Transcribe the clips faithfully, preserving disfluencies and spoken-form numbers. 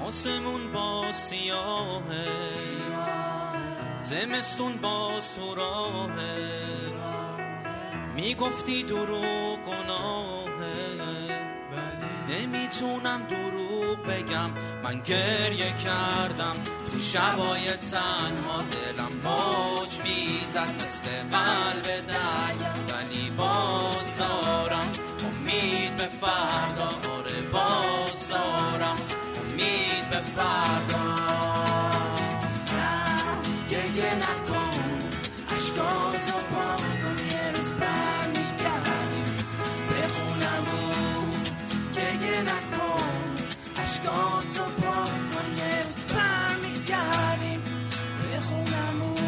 آسمون با سیاهه، زمستون باز تو راهه، میگفتی دروغ گناهه، نمیتونم دروغ بگم، من گریه کردم تو شبای تنها، دلم موج میزد مثل قلب دریا، ولی باز دارم امید به فردا، آره باز دارم امید به فردا. گریه نکن عشقاتو پاک کن، یه روز برمیگردیم به خونمون. گریه نکن عشقاتو پاک کن، یه روز برمیگردیم به خونمون.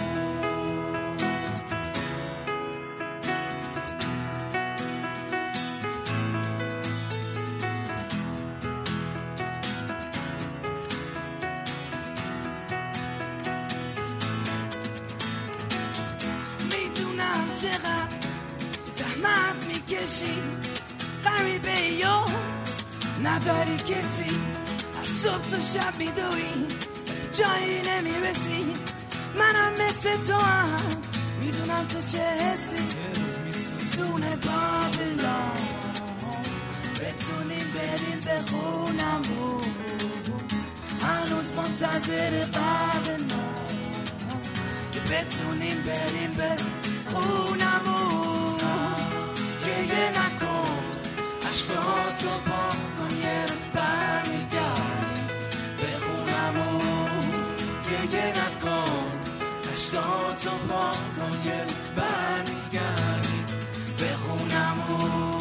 چقدر زحمت میکشی، غریبه یا نداری کسی، از صبح تا شب میدوی جایی نمیرسی، منم مثل تو هم میدونم تو چه حسی. سونه بابلان بتونیم بریم به خونمون، هنوز منتظر قبل ما که بتونیم بریم به خونمون. گریه نکن عشقاتو پاک کن، یه روز برمیگردیم به خونمون. گریه نکن عشقاتو پاک کن، یه روز برمیگردیم به خونمون.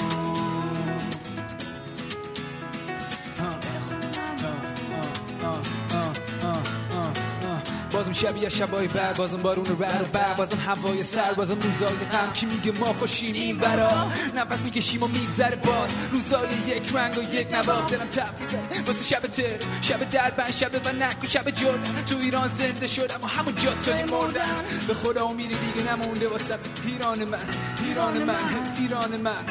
بازم شبیه شبای بعد، بازم بارون رو بر و بر، بازم هوای سر، بازم روزای غم که میگه ما خوشینیم برا، نفس میکشیم و میگذره باز روزای یک رنگ و یک نواخت. دلم تف میزنه واسه شب تر، شب دربند، شب ونک و شب جردن. تو ایران زنده شدم و همون جاست شدیم مردن، به خدا امیدی دیگه نمونده واسه ایران من، ایران من، ایران من.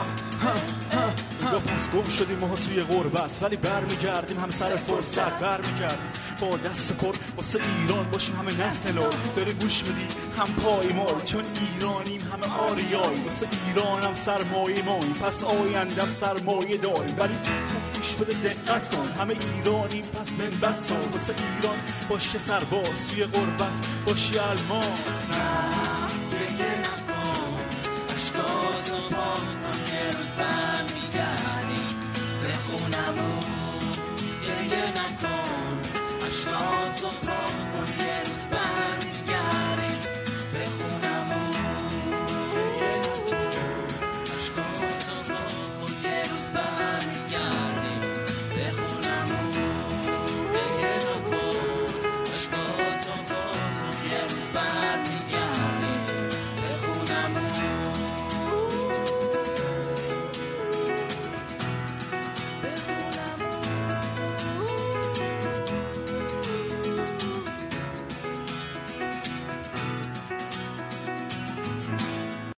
یا پس گم شدیم ما توی غربت، ولی برمیگردیم هم سر فرصت، برمیگردیم با دست پر واسه ایران باشیم همه نسل نو. داره گوش میدی هم پای ما، چون ایرانیم همه آریایی، واسه ایرانم سرمایه ماییم، پس آیندم سرمایه داریم. ولی گوش بده دقت کن، همه ایرانیم پس منبت سان، واسه ایران باشی سرباز، توی غربت باشی الماس.